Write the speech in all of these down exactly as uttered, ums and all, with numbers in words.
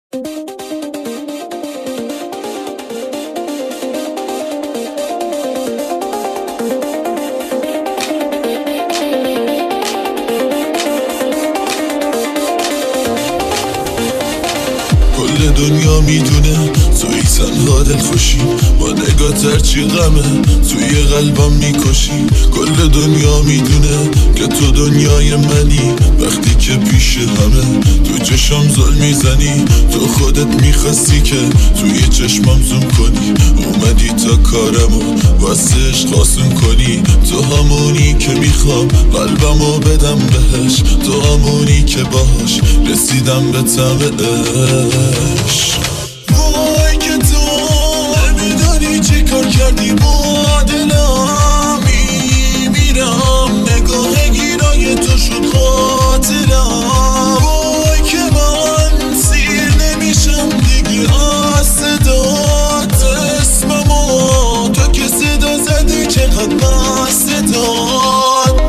کل دنیا میدونه توی تنها دل خوشی، با نگاه ترچی غمه توی قلبم میکشی. کل دنیا میدونه که تو دنیای منی، وقتی که پیش همه تو چشم زل میزنی. تو خودت میخواستی که توی چشمم زوم کنی، اومدی تا کارمو واسه عشق آسون کنی. تو همونی که میخوام قلبمو بدم بهش، تو همونی که باهاش رسیدم به طعم عشق. وای که تو نمیدونی چی کار کردی با دلم، میمیرم نگاه گیرای تو شد قاتلم. وای که من سیر نمیشم دیگه از صدات، اسممو تو که صدا زدی چقدر مست داد.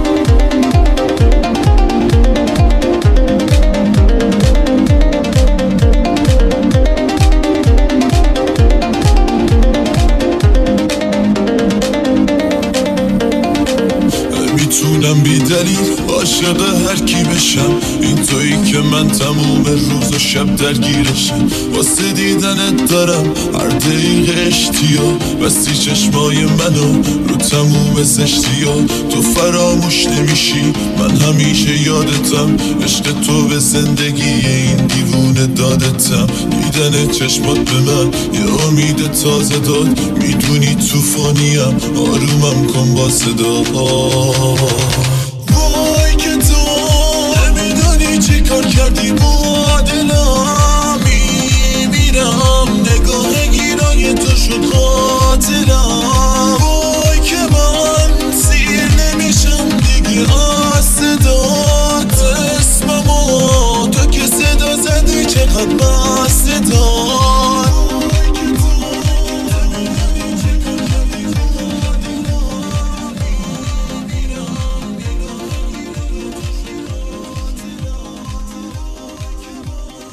میتونم بی دلیل عاشق هر کی بشم، این تویی که من تموم روز و شب درگیرشم. واسه دیدنت دارم هر دقیقه اشتیا، بستی چشمای منو رو تموم زشتیا. تو فراموش نمیشی من همیشه یادتم، عشق تو به زندگی این دیوونه دادتم. دیدن چشمات به من یه امید تازه داد، میدونی توفانیم آرومم کن با صدا. وای که تو نمیدونی چی کار کردی با دلم، میمیرم نگاه گیرای تو شد قاتلم. وای که من سیر نمیشم دیگه از صدات، اسممو تو که صدا زدی چقدر مست داد.